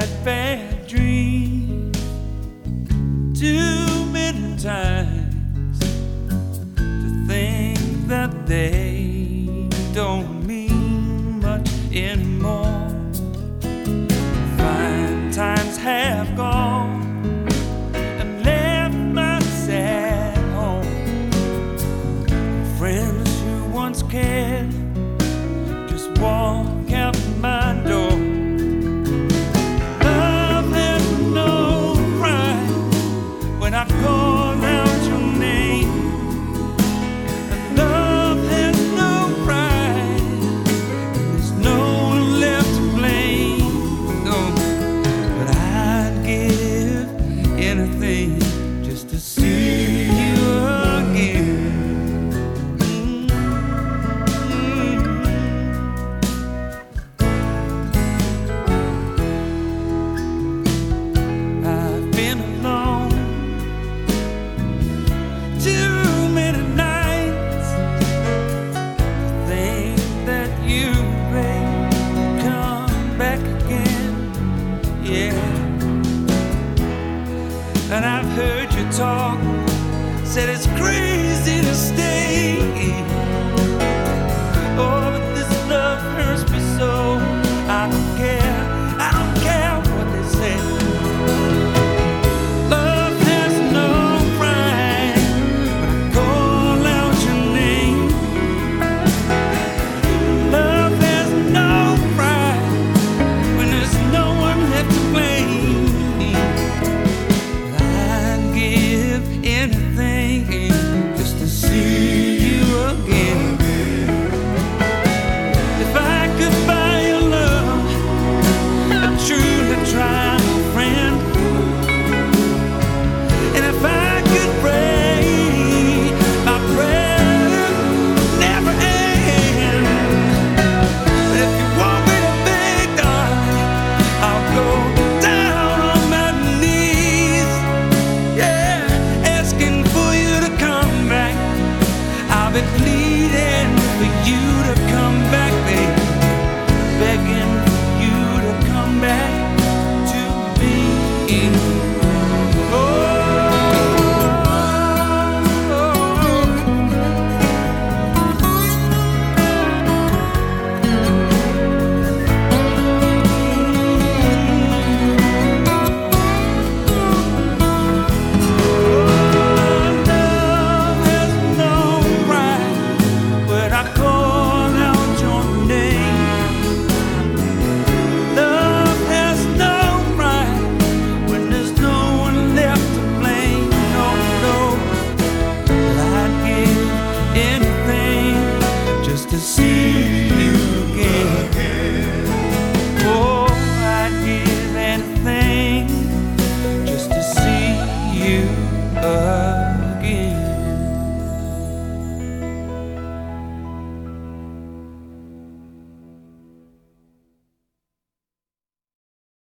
had bad dreams too many times to think that they don't mean much anymore. Fine times have gone and left my sad home. Friends who once cared just walk out my door. Love has no pride when I call out your name. And love has no pride, there's no one left to blame. No, but I'd give anything just to see you again. I've been alone too many nights to think that you may come back again. Yeah, and I've heard you talk, said it's crazy